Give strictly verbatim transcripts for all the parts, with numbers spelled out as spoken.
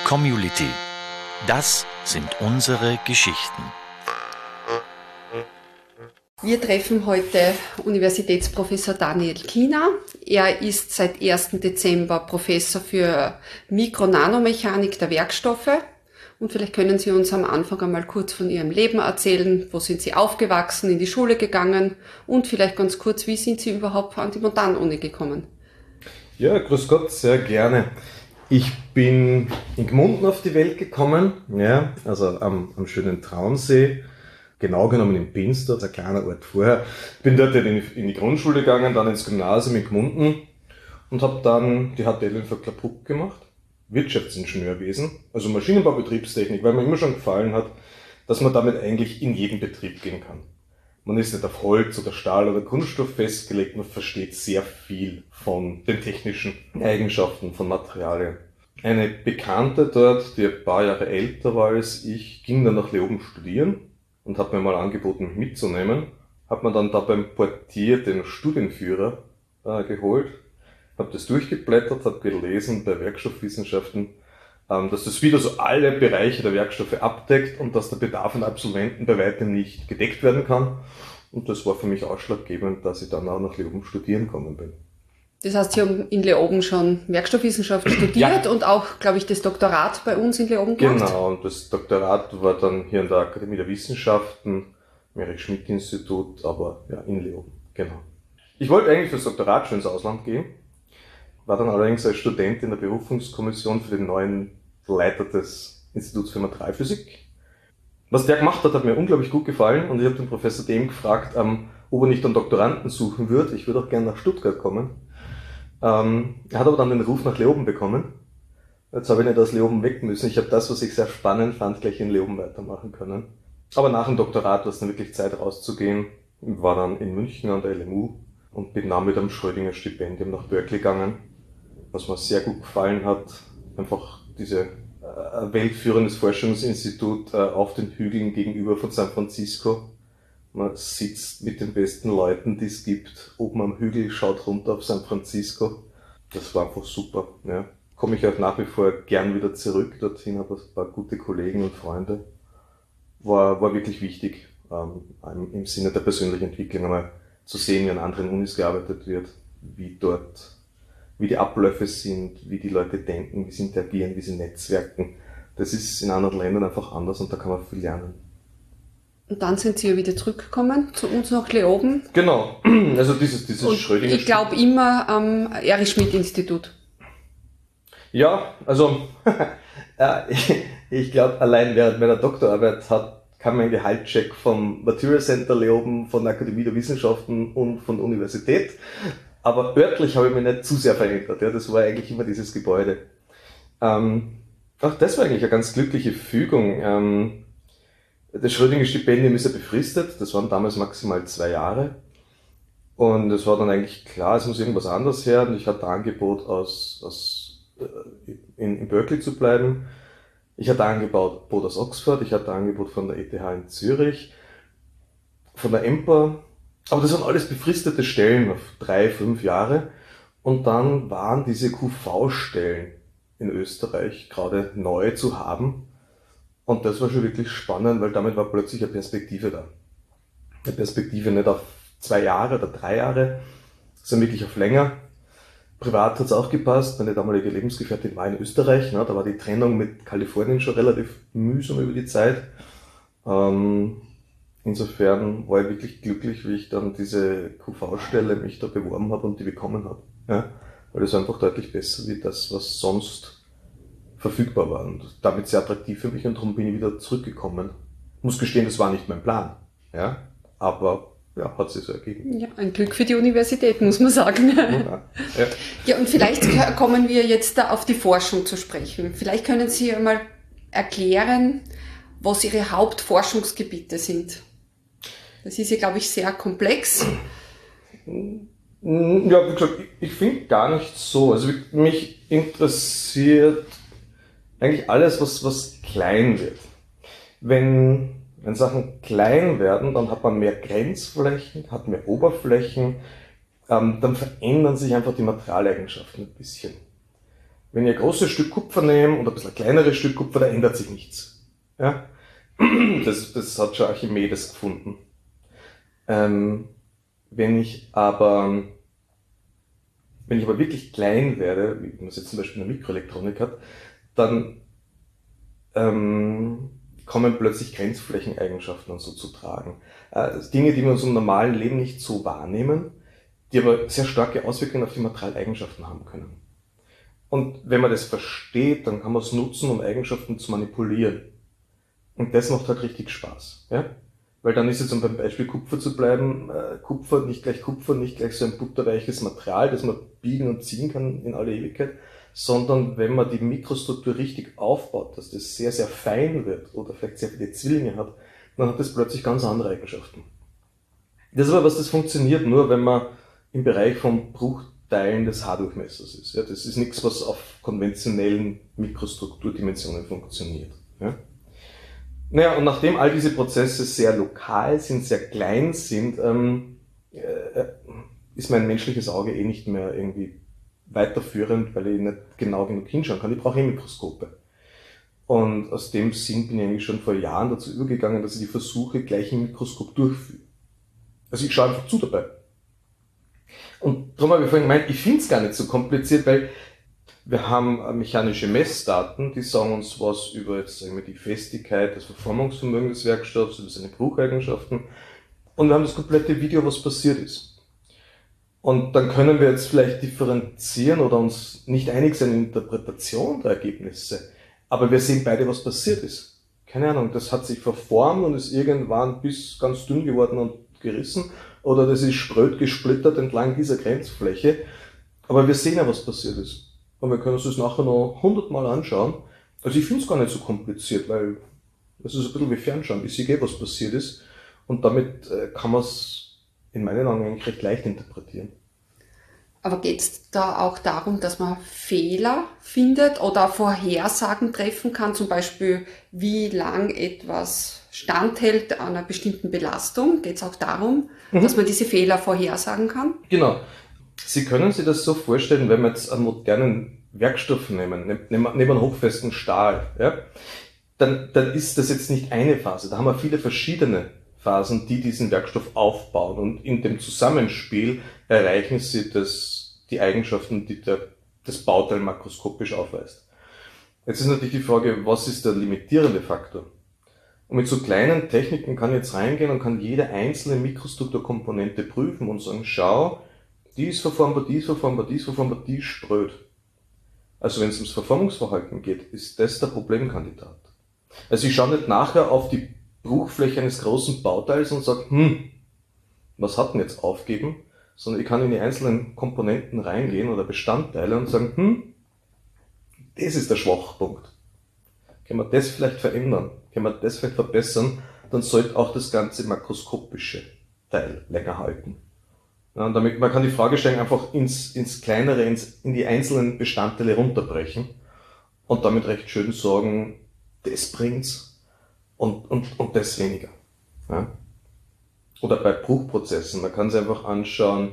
Community. Das sind unsere Geschichten. Wir treffen heute Universitätsprofessor Daniel Kiener. Er ist seit ersten Dezember Professor für Mikro-Nanomechanik der Werkstoffe. Und vielleicht können Sie uns am Anfang einmal kurz von Ihrem Leben erzählen. Wo sind Sie aufgewachsen, in die Schule gegangen? Und vielleicht ganz kurz, wie sind Sie überhaupt an die Montanuni gekommen? Ja, grüß Gott, sehr gerne. Ich bin in Gmunden auf die Welt gekommen, ja, also am, am schönen Traunsee. Genau genommen in Pinsdorf, ein kleiner Ort vorher. Bin dort in, in die Grundschule gegangen, dann ins Gymnasium in Gmunden und habe dann die H T L in Vöcklerbruck gemacht. Wirtschaftsingenieurwesen, also Maschinenbau, Betriebstechnik, weil mir immer schon gefallen hat, dass man damit eigentlich in jeden Betrieb gehen kann. Man ist nicht auf Holz oder Stahl oder Kunststoff festgelegt, man versteht sehr viel von den technischen Eigenschaften von Materialien. Eine Bekannte dort, die ein paar Jahre älter war als ich, ging dann nach Leoben studieren und hat mir mal angeboten, mich mitzunehmen. Hat mir dann da beim Portier den Studienführer äh, geholt, habe das durchgeblättert, habe gelesen bei Werkstoffwissenschaften, ähm, dass das wieder so alle Bereiche der Werkstoffe abdeckt und dass der Bedarf an Absolventen bei weitem nicht gedeckt werden kann. Und das war für mich ausschlaggebend, dass ich dann auch nach Leoben studieren gekommen bin. Das heißt, Sie haben in Leoben schon Werkstoffwissenschaft studiert ja. Und auch, glaube ich, das Doktorat bei uns in Leoben gemacht? Genau, und das Doktorat war dann hier in der Akademie der Wissenschaften, am Erich-Schmidt-Institut, aber ja, in Leoben, genau. Ich wollte eigentlich fürs Doktorat schon ins Ausland gehen, war dann allerdings als Student in der Berufungskommission für den neuen Leiter des Instituts für Materialphysik. Was der gemacht hat, hat mir unglaublich gut gefallen und ich habe den Professor Dehm gefragt, ähm, ob er nicht einen Doktoranden suchen würde. Ich würde auch gerne nach Stuttgart kommen. Ähm, er hat aber dann den Ruf nach Leoben bekommen. Jetzt habe ich nicht aus Leoben weg müssen. Ich habe das, was ich sehr spannend fand, gleich in Leoben weitermachen können. Aber nach dem Doktorat war es dann wirklich Zeit rauszugehen. Ich war dann in München an der L M U und bin dann mit einem Schrödinger-Stipendium nach Berkeley gegangen. Was mir sehr gut gefallen hat, einfach diese äh, weltführendes Forschungsinstitut äh, auf den Hügeln gegenüber von San Francisco. Man sitzt mit den besten Leuten, die es gibt, oben am Hügel, schaut runter auf San Francisco. Das war einfach super. Ja. Komme ich auch nach wie vor gern wieder zurück dorthin, habe ein paar gute Kollegen und Freunde. War, war wirklich wichtig, ähm, im Sinne der persönlichen Entwicklung einmal zu sehen, wie an anderen Unis gearbeitet wird, wie dort, wie die Abläufe sind, wie die Leute denken, wie sie interagieren, wie sie netzwerken. Das ist in anderen Ländern einfach anders und da kann man viel lernen. Und dann sind Sie ja wieder zurückgekommen zu uns nach Leoben. Genau, also dieses, dieses Schrödinger. Ich glaube immer am Erich-Schmidt-Institut. Ja, also ich, ich glaube, allein während meiner Doktorarbeit hat, kam mein Gehaltscheck vom Material Center Leoben, von der Akademie der Wissenschaften und von der Universität. Aber örtlich habe ich mich nicht zu sehr verändert. Ja, das war eigentlich immer dieses Gebäude. Ähm, auch das war eigentlich eine ganz glückliche Fügung. Ähm, Das Schrödinger-Stipendium ist ja befristet, das waren damals maximal zwei Jahre. Und es war dann eigentlich klar, es muss irgendwas anderes her. Und ich hatte ein Angebot, aus, aus, in, in Berkeley zu bleiben. Ich hatte ein Angebot aus Oxford, ich hatte ein Angebot von der E T H in Zürich, von der E M P A. Aber das waren alles befristete Stellen auf drei, fünf Jahre. Und dann waren diese Q V-Stellen in Österreich gerade neu zu haben. Und das war schon wirklich spannend, weil damit war plötzlich eine Perspektive da. Eine Perspektive nicht auf zwei Jahre oder drei Jahre, sondern wirklich auf länger. Privat hat es auch gepasst. Meine damalige Lebensgefährtin war in Österreich. Ne? Da war die Trennung mit Kalifornien schon relativ mühsam über die Zeit. Ähm, insofern war ich wirklich glücklich, wie ich dann diese Q V-Stelle mich da beworben habe und die bekommen habe. Ja? Weil das war einfach deutlich besser wie das, was sonst verfügbar war und damit sehr attraktiv für mich und darum bin ich wieder zurückgekommen. Ich muss gestehen, das war nicht mein Plan, ja, aber ja, hat sich so ergeben. Ja, ein Glück für die Universität, muss man sagen. Ja, ja. Ja, und vielleicht kommen wir jetzt da auf die Forschung zu sprechen. Vielleicht können Sie einmal erklären, was Ihre Hauptforschungsgebiete sind. Das ist ja, glaube ich, sehr komplex. Ja, wie gesagt, ich, ich finde gar nicht so. Also mich interessiert eigentlich alles, was, was klein wird. Wenn, wenn Sachen klein werden, dann hat man mehr Grenzflächen, hat mehr Oberflächen, ähm, dann verändern sich einfach die Materialeigenschaften ein bisschen. Wenn ich ein großes Stück Kupfer nehme und ein bisschen ein kleineres Stück Kupfer, da ändert sich nichts. Ja? Das, das hat schon Archimedes gefunden. Ähm, wenn ich aber, wenn ich aber wirklich klein werde, wie man es jetzt zum Beispiel in der Mikroelektronik hat, dann ähm, kommen plötzlich Grenzflächeneigenschaften und so zu tragen. Äh, Dinge, die wir in unserem normalen Leben nicht so wahrnehmen, die aber sehr starke Auswirkungen auf die Materialeigenschaften haben können. Und wenn man das versteht, dann kann man es nutzen, um Eigenschaften zu manipulieren. Und das macht halt richtig Spaß. Ja? Weil dann ist jetzt, um beim Beispiel Kupfer zu bleiben, äh, Kupfer nicht gleich Kupfer, nicht gleich so ein butterweiches Material, das man biegen und ziehen kann in alle Ewigkeit, sondern wenn man die Mikrostruktur richtig aufbaut, dass das sehr, sehr fein wird oder vielleicht sehr viele Zwillinge hat, dann hat das plötzlich ganz andere Eigenschaften. Das ist aber was, das funktioniert nur, wenn man im Bereich von Bruchteilen des Haardurchmessers ist. Ja, das ist nichts, was auf konventionellen Mikrostrukturdimensionen funktioniert. Ja. Naja, und nachdem all diese Prozesse sehr lokal sind, sehr klein sind, ähm, äh, ist mein menschliches Auge eh nicht mehr irgendwie weiterführend, weil ich nicht genau genug hinschauen kann. Ich brauche eh Mikroskope. Und aus dem Sinn bin ich eigentlich schon vor Jahren dazu übergegangen, dass ich die Versuche gleich im Mikroskop durchführe. Also ich schaue einfach zu dabei. Und darum habe ich vorhin gemeint, ich finde es gar nicht so kompliziert, weil wir haben mechanische Messdaten, die sagen uns was über jetzt sagen wir, die Festigkeit, das Verformungsvermögen des Werkstoffs, über seine Brucheigenschaften. Und wir haben das komplette Video, was passiert ist. Und dann können wir jetzt vielleicht differenzieren oder uns nicht einig sein in der Interpretation der Ergebnisse. Aber wir sehen beide, was passiert ist. Keine Ahnung, das hat sich verformt und ist irgendwann bis ganz dünn geworden und gerissen. Oder das ist spröd gesplittert entlang dieser Grenzfläche. Aber wir sehen ja, was passiert ist. Und wir können uns das nachher noch hundertmal anschauen. Also ich finde es gar nicht so kompliziert, weil es ist ein bisschen wie Fernschauen. Ich sehe, was passiert ist. Und damit äh, kann man es in meinen Augen eigentlich recht leicht interpretieren. Aber geht es da auch darum, dass man Fehler findet oder Vorhersagen treffen kann, zum Beispiel wie lang etwas standhält an einer bestimmten Belastung? Geht es auch darum, mhm. dass man diese Fehler vorhersagen kann? Genau. Sie können sich das so vorstellen, wenn wir jetzt einen modernen Werkstoff nehmen, nehmen einen hochfesten Stahl, ja, dann, dann ist das jetzt nicht eine Phase. Da haben wir viele verschiedene Phasen, die diesen Werkstoff aufbauen. Und in dem Zusammenspiel erreichen sie das, die Eigenschaften, die der, das Bauteil makroskopisch aufweist. Jetzt ist natürlich die Frage, was ist der limitierende Faktor? Und mit so kleinen Techniken kann ich jetzt reingehen und kann jede einzelne Mikrostrukturkomponente prüfen und sagen, schau, die ist verformbar, die ist verformbar, die ist verformbar, die ist spröd. Also wenn es ums Verformungsverhalten geht, ist das der Problemkandidat. Also ich schaue nicht nachher auf die Bruchfläche eines großen Bauteils und sage, hm, was hat denn jetzt aufgeben? Sondern ich kann in die einzelnen Komponenten reingehen oder Bestandteile und sagen, hm, das ist der Schwachpunkt. Können wir das vielleicht verändern? Können wir das vielleicht verbessern? Dann sollte auch das ganze makroskopische Teil länger halten. Ja, und damit, man kann die Fragestellung einfach ins, ins Kleinere, ins, in die einzelnen Bestandteile runterbrechen und damit recht schön sagen, das bringt's und, und, und das weniger. Ja? Oder bei Bruchprozessen, man kann sich einfach anschauen,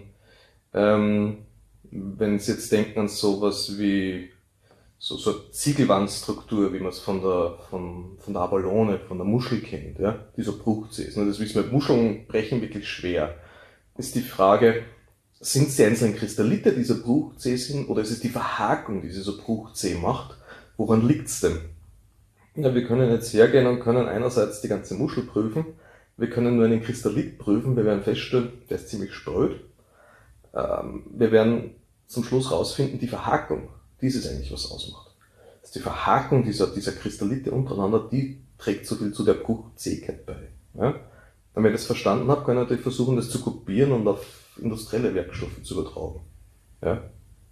ähm, wenn Sie jetzt denken an sowas wie so, so eine Ziegelwandstruktur, wie man es von der, von, von der Abalone, von der Muschel kennt, ja? Dieser Bruchzäs. Das wissen wir, Muscheln brechen wirklich schwer. Ist die Frage, sind es die einzelnen Kristallite, die dieser Bruchzäh sind, oder ist es die Verhakung, die dieser Bruchzäh macht? Woran liegt's denn? Ja, wir können jetzt hergehen und können einerseits die ganze Muschel prüfen, wir können nur einen Kristallit prüfen, wir werden feststellen, der ist ziemlich spröd. Ähm, wir werden zum Schluss rausfinden, die Verhakung, die ist es eigentlich, was ausmacht. Das ist die Verhakung dieser, dieser Kristallite untereinander, die trägt so viel zu der Bruchzähigkeit bei. Ja? Wenn ich das verstanden habe, kann ich natürlich versuchen, das zu kopieren und auf industrielle Werkstoffe zu übertragen. Ja?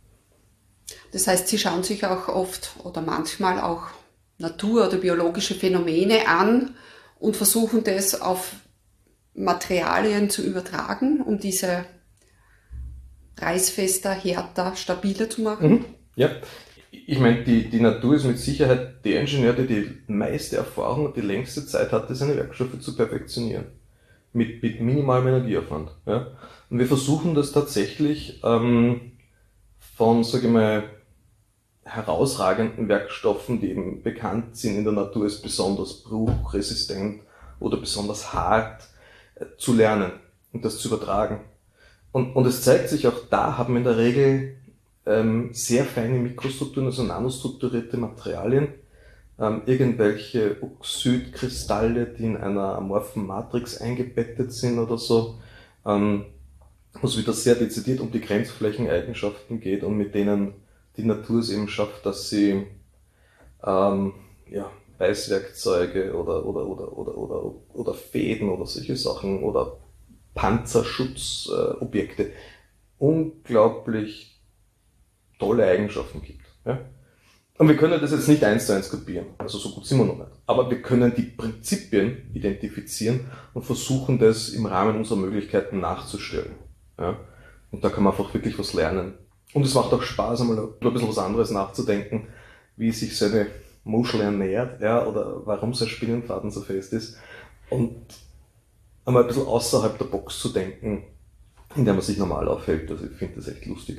Das heißt, Sie schauen sich auch oft oder manchmal auch Natur- oder biologische Phänomene an und versuchen das auf Materialien zu übertragen, um diese reißfester, härter, stabiler zu machen. Mhm. Ja, ich meine, die, die Natur ist mit Sicherheit der Ingenieur, der die meiste Erfahrung und die längste Zeit hatte, seine Werkstoffe zu perfektionieren. Mit, mit minimalem Energieaufwand. Ja? Und wir versuchen das tatsächlich ähm, von, sage ich mal, herausragenden Werkstoffen, die eben bekannt sind in der Natur als besonders bruchresistent oder besonders hart, äh, zu lernen und das zu übertragen. Und, und es zeigt sich, auch da haben wir in der Regel ähm, sehr feine Mikrostrukturen, also nanostrukturierte Materialien, ähm, irgendwelche Oxidkristalle, die in einer amorphen Matrix eingebettet sind oder so, ähm, wo es wieder sehr dezidiert um die Grenzflächeneigenschaften geht und mit denen die Natur es eben schafft, dass sie ähm, ja, Beißwerkzeuge oder, oder, oder, oder, oder, oder Fäden oder solche Sachen oder Panzerschutzobjekte äh, unglaublich tolle Eigenschaften gibt. Ja? Und wir können das jetzt nicht eins zu eins kopieren, also so gut sind wir noch nicht. Aber wir können die Prinzipien identifizieren und versuchen, das im Rahmen unserer Möglichkeiten nachzustellen. Ja? Und da kann man einfach wirklich was lernen. Und es macht auch Spaß, einmal ein bisschen was anderes nachzudenken, wie sich so eine Muschel ernährt, ja, oder warum so ein Spinnenfaden so fest ist. Und einmal ein bisschen außerhalb der Box zu denken, in der man sich normal aufhält. Also ich finde das echt lustig.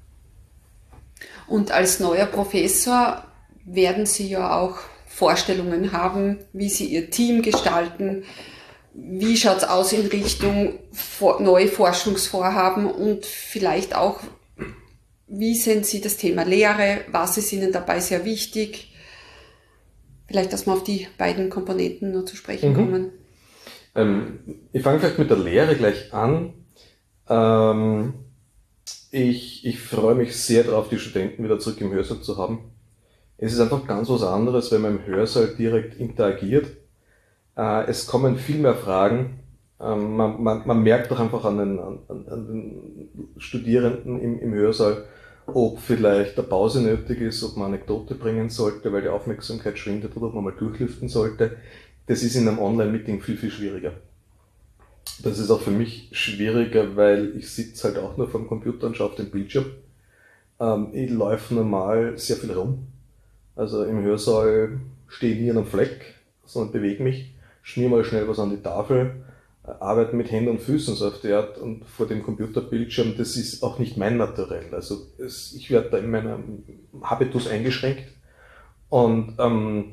Und als neuer Professor werden Sie ja auch Vorstellungen haben, wie Sie Ihr Team gestalten. Wie schaut es aus in Richtung neue Forschungsvorhaben und vielleicht auch, wie sehen Sie das Thema Lehre? Was ist Ihnen dabei sehr wichtig? Vielleicht, dass wir auf die beiden Komponenten nur zu sprechen mhm. kommen. Ähm, ich fange vielleicht mit der Lehre gleich an. Ähm, ich, ich freue mich sehr darauf, die Studenten wieder zurück im Hörsaal zu haben. Es ist einfach ganz was anderes, wenn man im Hörsaal direkt interagiert. Äh, es kommen viel mehr Fragen. Ähm, man, man, man merkt doch einfach an den, an, an den Studierenden im, im Hörsaal, ob vielleicht eine Pause nötig ist, ob man eine Anekdote bringen sollte, weil die Aufmerksamkeit schwindet, oder ob man mal durchlüften sollte. Das ist in einem Online-Meeting viel, viel schwieriger. Das ist auch für mich schwieriger, weil ich sitze halt auch nur vor dem Computer und schaue auf den Bildschirm. Ähm, ich laufe normal sehr viel rum. Also im Hörsaal stehe ich nie an einem Fleck, sondern bewege mich, schmier mal schnell was an die Tafel, arbeite mit Händen und Füßen so auf die Art, und vor dem Computerbildschirm, das ist auch nicht mein Naturell. Also es, ich werde da in meinem Habitus eingeschränkt, und ähm,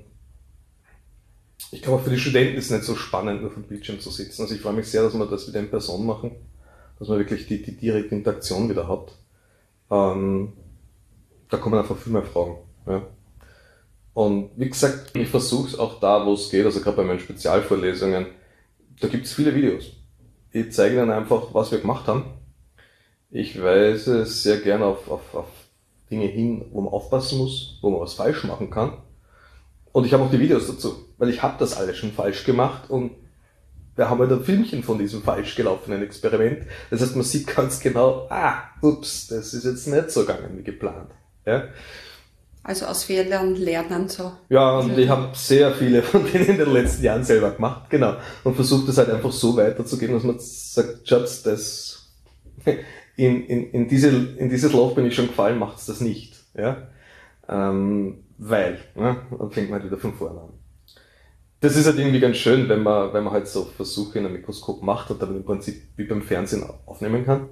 ich glaube auch für die Studenten ist es nicht so spannend, nur vom Bildschirm zu sitzen. Also ich freue mich sehr, dass wir das wieder in Person machen, dass man wirklich die, die direkte Interaktion wieder hat. Ähm, da kommen einfach viel mehr Fragen. Ja. Und wie gesagt, ich versuche es auch da, wo es geht, also gerade bei meinen Spezialvorlesungen, da gibt es viele Videos. Ich zeige Ihnen einfach, was wir gemacht haben. Ich weise sehr gerne auf, auf, auf Dinge hin, wo man aufpassen muss, wo man was falsch machen kann. Und ich habe auch die Videos dazu, weil ich habe das alles schon falsch gemacht, und wir haben halt ein Filmchen von diesem falsch gelaufenen Experiment. Das heißt, man sieht ganz genau, ah, ups, das ist jetzt nicht so gegangen wie geplant. Ja? Also aus Fehlern lernen so. Ja, und ich habe sehr viele von denen in den letzten Jahren selber gemacht, genau. Und versucht das halt einfach so weiterzugeben, dass man sagt, Schatz, das, in, in, in, diese, in dieses Loch bin ich schon gefallen, macht's das nicht. Ja? Ähm, weil, ne? Dann fängt man halt wieder von vorne an. Das ist halt irgendwie ganz schön, wenn man, wenn man halt so Versuche in einem Mikroskop macht und dann im Prinzip wie beim Fernsehen aufnehmen kann.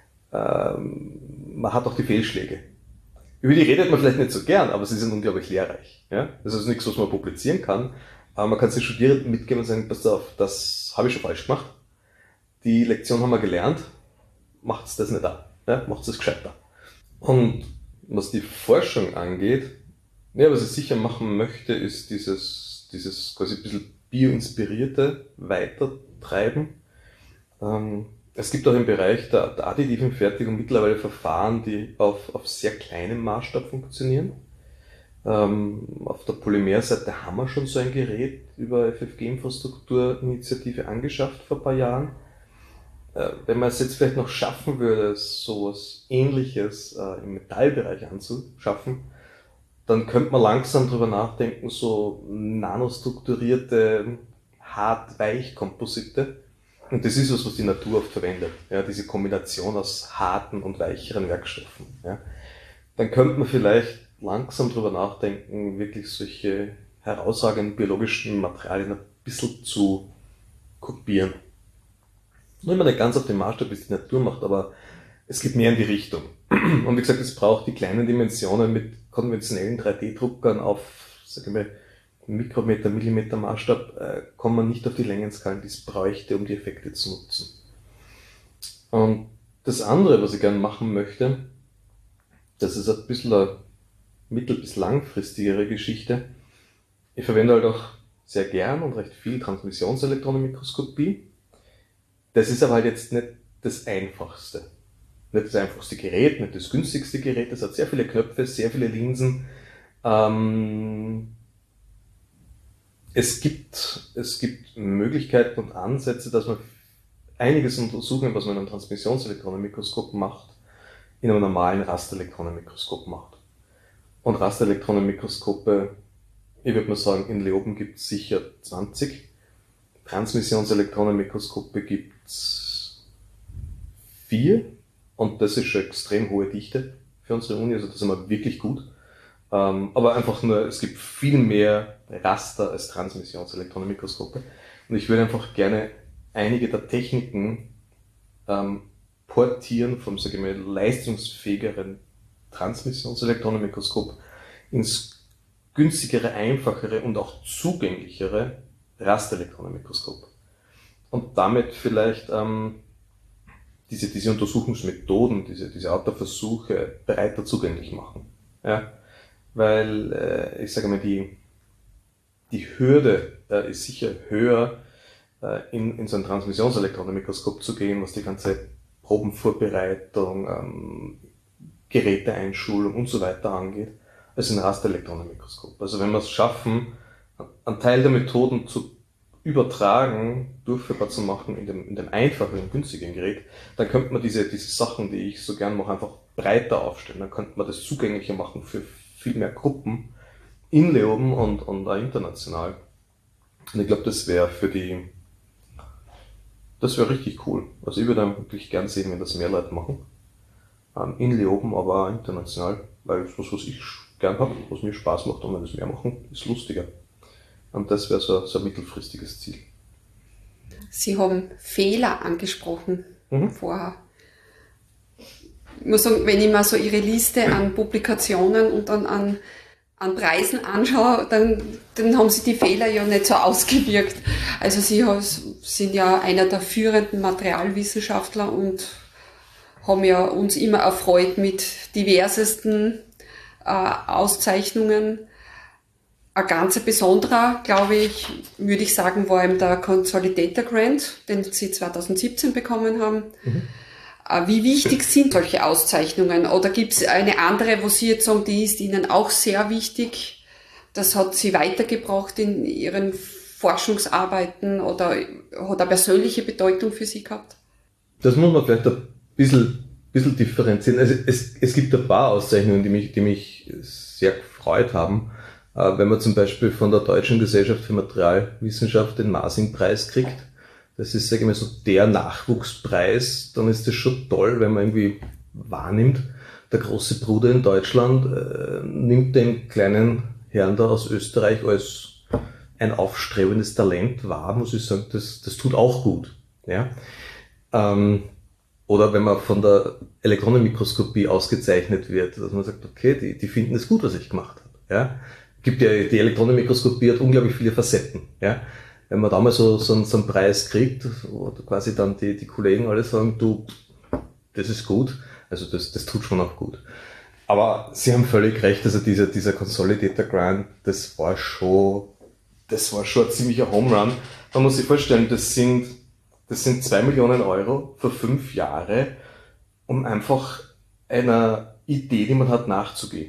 Ähm, man hat auch die Fehlschläge. Über die redet man vielleicht nicht so gern, aber sie sind unglaublich lehrreich. Ja? Das ist nichts, was man publizieren kann, aber man kann es den Studierenden mitgeben und sagen, pass auf, das habe ich schon falsch gemacht. Die Lektion haben wir gelernt, macht's das nicht da. Ja? Macht's das gescheiter. Und was die Forschung angeht, ja, was ich sicher machen möchte, ist dieses, dieses quasi ein bisschen bioinspirierte Weitertreiben. Ähm, Es gibt auch im Bereich der, der additiven Fertigung mittlerweile Verfahren, die auf, auf sehr kleinem Maßstab funktionieren. Ähm, auf der Polymerseite haben wir schon so ein Gerät über F F G-Infrastruktur-Initiative angeschafft vor ein paar Jahren. Äh, wenn man es jetzt vielleicht noch schaffen würde, so etwas Ähnliches äh, im Metallbereich anzuschaffen, dann könnte man langsam drüber nachdenken, so nanostrukturierte Hart-Weich-Komposite. Und das ist was, was die Natur oft verwendet, ja, diese Kombination aus harten und weicheren Werkstoffen. Ja. Dann könnte man vielleicht langsam drüber nachdenken, wirklich solche herausragenden biologischen Materialien ein bisschen zu kopieren. Nur immer nicht ganz auf dem Maßstab, wie es die Natur macht, aber es geht mehr in die Richtung. Und wie gesagt, es braucht die kleinen Dimensionen mit konventionellen drei D-Druckern auf, sag ich mal, Mikrometer, Millimeter Maßstab äh, kommt man nicht auf die Längenskalen, die es bräuchte, um die Effekte zu nutzen. Und das andere, was ich gerne machen möchte, das ist ein bisschen eine mittel- bis langfristigere Geschichte. Ich verwende halt auch sehr gern und recht viel Transmissionselektronenmikroskopie. Das ist aber halt jetzt nicht das Einfachste. Nicht das einfachste Gerät, nicht das günstigste Gerät. Es hat sehr viele Knöpfe, sehr viele Linsen. Ähm, es gibt, es gibt Möglichkeiten und Ansätze, dass man einiges untersuchen, was man in einem Transmissionselektronenmikroskop macht, in einem normalen Rasterelektronenmikroskop macht. Und Rasterelektronenmikroskope, ich würde mal sagen, in Leoben gibt es sicher zwanzig. Transmissionselektronenmikroskope gibt es vier. Und das ist schon extrem hohe Dichte für unsere Uni, also das ist immer wirklich gut. Ähm, aber einfach nur, es gibt viel mehr Raster als Transmissionselektronenmikroskope. Und ich würde einfach gerne einige der Techniken ähm, portieren vom, sage ich mal, leistungsfähigeren Transmissionselektronenmikroskop ins günstigere, einfachere und auch zugänglichere Rasterelektronenmikroskop. Und damit vielleicht ähm, diese, diese Untersuchungsmethoden, diese, diese Art der Versuche breiter zugänglich machen. Ja? Weil, äh, ich sage mal, die, die Hürde äh, ist sicher höher, äh, in, in so ein Transmissionselektronenmikroskop zu gehen, was die ganze Probenvorbereitung, ähm, Geräteeinschulung und so weiter angeht, als ein Rasterelektronenmikroskop. Also wenn wir es schaffen, einen Teil der Methoden zu übertragen, durchführbar zu machen in dem, in dem einfachen und günstigen Gerät, dann könnte man diese, diese Sachen, die ich so gern mache, einfach breiter aufstellen. Dann könnte man das zugänglicher machen für viel mehr Gruppen in Leoben und, und auch international. Und ich glaube, das wäre für die, das wäre richtig cool. Also ich würde wirklich gern sehen, wenn das mehr Leute machen. Ähm, in Leoben, aber auch international, weil das was, was ich gern habe, was mir Spaß macht, und wenn das mehr machen, ist lustiger. Und das wäre so, so ein mittelfristiges Ziel. Sie haben Fehler angesprochen Mhm. vorher. Ich muss sagen, wenn ich mir so Ihre Liste an Publikationen und dann an, an Preisen anschaue, dann, dann haben Sie die Fehler ja nicht so ausgewirkt. Also Sie sind ja einer der führenden Materialwissenschaftler und haben ja uns immer erfreut mit diversesten äh, Auszeichnungen. Ein ganz besonderer, glaube ich, würde ich sagen, war eben der Consolidator Grant, den Sie zwanzig siebzehn bekommen haben. Mhm. Wie wichtig sind solche Auszeichnungen? Oder gibt es eine andere, wo Sie jetzt sagen, die ist Ihnen auch sehr wichtig? Das hat Sie weitergebracht in Ihren Forschungsarbeiten oder hat eine persönliche Bedeutung für Sie gehabt? Das muss man vielleicht ein bisschen, bisschen differenzieren. Also es, es gibt ein paar Auszeichnungen, die mich, die mich sehr gefreut haben. Wenn man zum Beispiel von der Deutschen Gesellschaft für Materialwissenschaft den Masing-Preis kriegt, das ist, sage ich mal, so der Nachwuchspreis, dann ist das schon toll, wenn man irgendwie wahrnimmt, der große Bruder in Deutschland äh, nimmt den kleinen Herrn da aus Österreich als ein aufstrebendes Talent wahr, muss ich sagen, das, das tut auch gut. Ja? Ähm, oder wenn man von der Elektronenmikroskopie ausgezeichnet wird, dass man sagt, okay, die, die finden es gut, was ich gemacht habe. Ja? Gibt ja, die Elektronenmikroskopie hat unglaublich viele Facetten. Ja? Wenn man da mal so, so, so einen Preis kriegt, wo quasi dann die, die Kollegen alle sagen, du, das ist gut, also das, das tut schon auch gut. Aber Sie haben völlig recht, also dieser, dieser Consolidator Grant, das war schon, das war schon ein ziemlicher Home Run. Man muss sich vorstellen, das sind, das sind zwei Millionen Euro für fünf Jahre, um einfach einer Idee, die man hat, nachzugehen.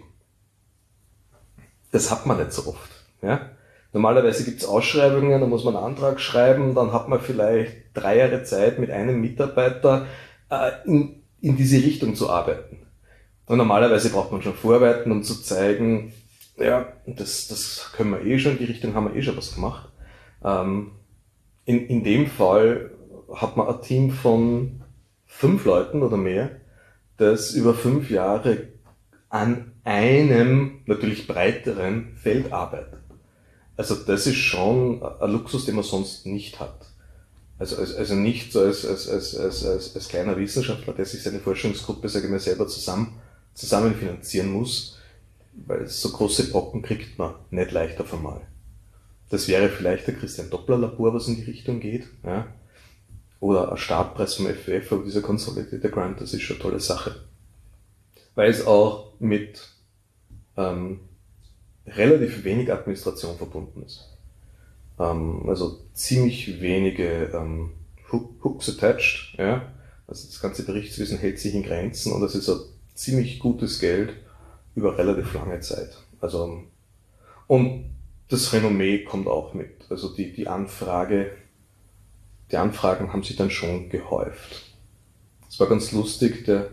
Das hat man nicht so oft. Ja? Normalerweise gibt es Ausschreibungen, da muss man einen Antrag schreiben, dann hat man vielleicht drei Jahre Zeit, mit einem Mitarbeiter äh, in, in diese Richtung zu arbeiten. Und normalerweise braucht man schon Vorarbeiten, um zu zeigen, ja, das, das können wir eh schon, in die Richtung haben wir eh schon was gemacht. Ähm, in, in dem Fall hat man ein Team von fünf Leuten oder mehr, das über fünf Jahre an einem natürlich breiteren Feld arbeitet. Also das ist schon ein Luxus, den man sonst nicht hat. Also, also, also nicht so als, als, als, als, als, als kleiner Wissenschaftler, der sich seine Forschungsgruppe, sage ich mal, selber zusammen, zusammen finanzieren muss. weil so große Brocken kriegt man nicht leicht auf einmal. Das wäre vielleicht der Christian-Doppler-Labor, was in die Richtung geht. Ja. Oder ein Startpreis vom F W F, aber dieser Consolidated Grant, das ist schon eine tolle Sache. Weil es auch mit ähm, relativ wenig Administration verbunden ist. Ähm, also ziemlich wenige ähm, Hooks attached. Ja. Also das ganze Berichtswesen hält sich in Grenzen und das ist ein ziemlich gutes Geld über relativ lange Zeit. Also, und das Renommee kommt auch mit. Also die, die Anfrage, die Anfragen haben sich dann schon gehäuft. Das war ganz lustig, der,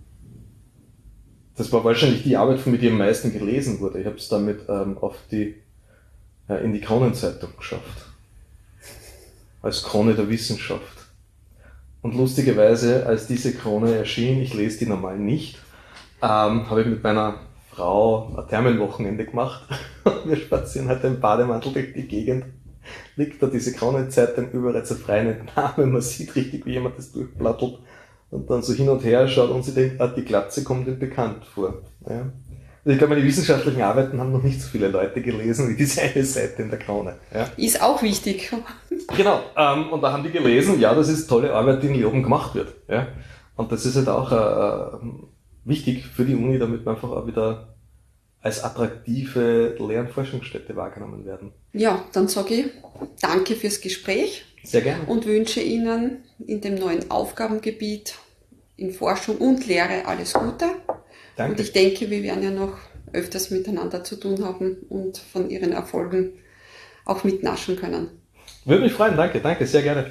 das war wahrscheinlich die Arbeit, von mir die am meisten gelesen wurde. Ich habe es damit ähm, auf die, äh, in die Kronenzeitung geschafft. Als Krone der Wissenschaft. Und lustigerweise, als diese Krone erschien, ich lese die normal nicht, ähm, habe ich mit meiner Frau ein Thermenwochenende gemacht. Wir spazieren halt im Bademantel durch die Gegend. Liegt da diese Kronenzeitung überall zerfreien Name, man sieht richtig, wie jemand das durchplattelt und dann so hin und her schaut und sie denkt, ah, die Glatze kommt ihm bekannt vor. Ja. Also ich glaube, meine wissenschaftlichen Arbeiten haben noch nicht so viele Leute gelesen wie diese eine Seite in der Krone. Ja. Ist auch wichtig. Genau, ähm, und da haben die gelesen, ja, das ist tolle Arbeit, die in Leoben gemacht wird. Ja. Und das ist halt auch äh, wichtig für die Uni, damit wir einfach auch wieder als attraktive Lehr- und Forschungsstätte wahrgenommen werden. Ja, dann sage ich danke fürs Gespräch. Sehr gerne. Und wünsche Ihnen in dem neuen Aufgabengebiet in Forschung und Lehre alles Gute. Danke. Und ich denke, wir werden ja noch öfters miteinander zu tun haben und von Ihren Erfolgen auch mitnaschen können. Würde mich freuen, danke, danke, sehr gerne.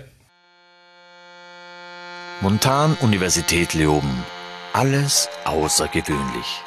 Montan Universität Leoben. Alles außergewöhnlich.